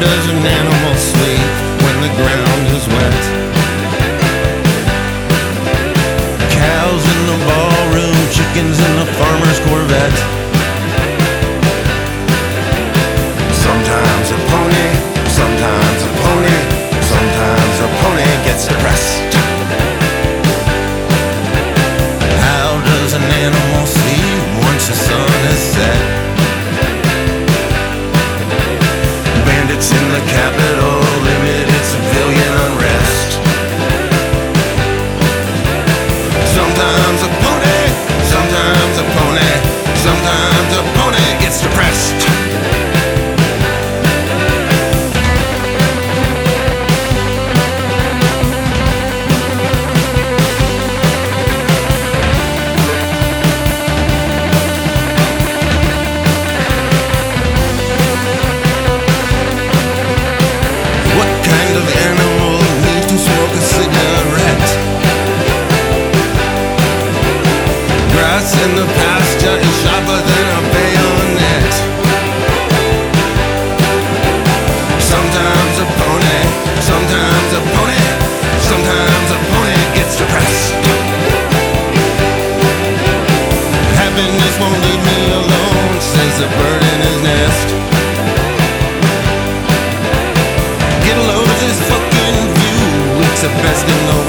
does an animal sleep when the ground is wet? Cows in the ballroom, chickens in the farmer's Corvette. Sometimes a pony, sometimes a pony, sometimes a pony gets depressed. How does an animal sleep once the sun is set? Bandits in the Capitol, limited civilian unrest. Sometimes a pony, sometimes a pony, sometimes a pony gets depressed. In the pasture is sharper than a bayonet. Sometimes a pony, sometimes a pony, sometimes a pony gets depressed. Happiness won't leave me alone, says a bird in his nest. Get a load of this fucking view, it's the best in the